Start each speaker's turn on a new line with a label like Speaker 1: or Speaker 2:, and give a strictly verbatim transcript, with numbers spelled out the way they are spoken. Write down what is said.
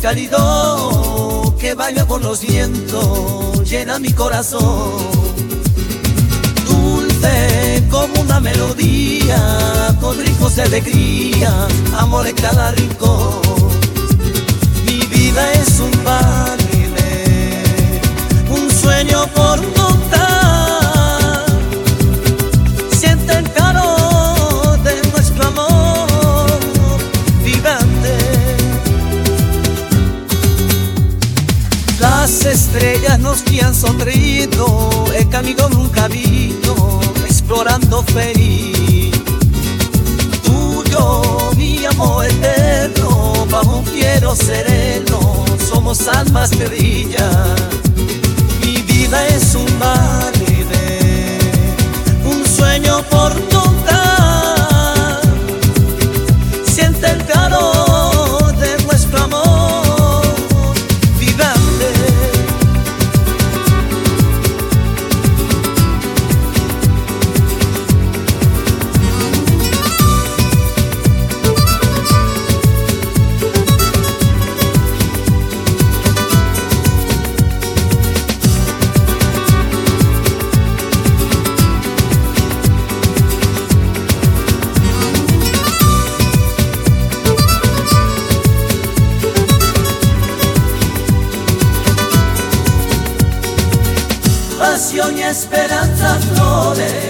Speaker 1: cálido que baila por los vientos, llena mi corazón. Dulce como una melodía, con ritmos de alegría, amor en cada rincón. Mi vida es un baile, un sueño por contar. Siente el calor de nuestro amor vibrante. Las estrellas nos guían sonriendo, el camino nunca visto, explorando feliz. Tuyo, mi amor eterno, bajo un cielo sereno, somos almas que brillan. Mi vida es un baile, un sueño por contar. Siente el calor de nuestro amor vibrante. Pasión y esperanza, flores